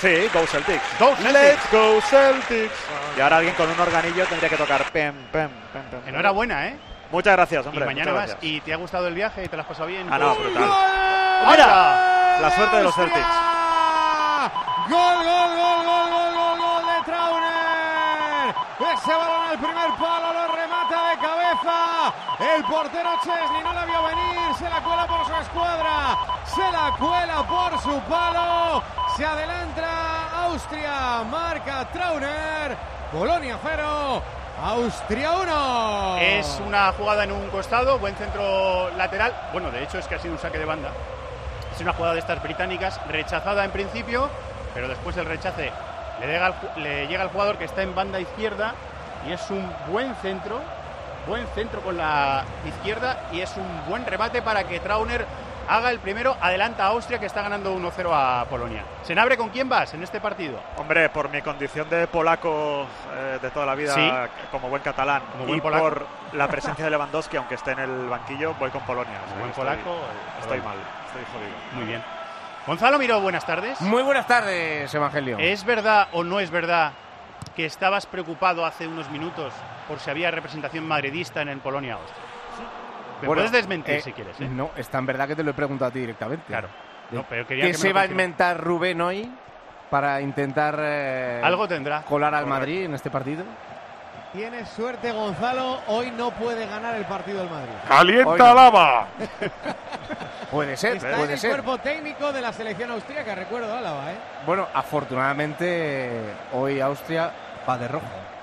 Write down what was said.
Sí, Go Celtics. Go Celtics. Let's go Celtics. Y ahora alguien con un organillo tendría que tocar pem, pem, pem, pem. Enhorabuena, ¿eh? Muchas gracias, hombre. Y mañana muchas más. gracias. ¿Y te ha gustado el viaje? ¿Te lo has pasado bien? Ah, no, brutal. ¡Gol! ¡Mira! La suerte de los Celtics. Gol de Trauner. Ese balón al primer palo lo remata de cabeza. El portero Chesney no la vio venir. Se la cuela por su escuadra. Se la cuela por su palo. Se adelanta Austria. Marca Trauner. Polonia 0. Austria 1. Es una jugada en un costado, buen centro lateral. Bueno, de hecho es que ha sido un saque de banda. Es una jugada de estas británicas, rechazada en principio, pero después del rechace le llega al jugador que está en banda izquierda y es un buen centro con la izquierda y es un buen remate para que Trauner haga el primero. Adelanta a Austria, que está ganando 1-0 a Polonia. Senabre, ¿con quién vas en este partido? Hombre, por mi condición de polaco de toda la vida, ¿Sí? Como buen catalán, Como buen y polaco. por la presencia de Lewandowski, aunque esté en el banquillo, voy con Polonia. O sea, Buen estoy- polaco. Estoy mal, estoy jodido. Muy bien. Gonzalo Miró, buenas tardes. Muy buenas tardes, Evangelio. ¿Es verdad o no es verdad que estabas preocupado hace unos minutos por si había representación madridista en el Polonia-Austria? Me Bueno, puedes desmentir si quieres, ¿eh? No, está en verdad que te lo he preguntado a ti directamente. Claro. No, pero quería ¿Qué que me se lo va a confirmes. inventar Rubén hoy para intentar Algo tendrá. colar al Correcto. Madrid en este partido? Tienes suerte, Gonzalo. Hoy no puede ganar el partido del Madrid. Hoy ¡Calienta no. lava! Puede ser, Está en puede el ser. cuerpo técnico de la selección austríaca, recuerdo, Álava, ¿eh? Bueno, afortunadamente hoy Austria va de rojo.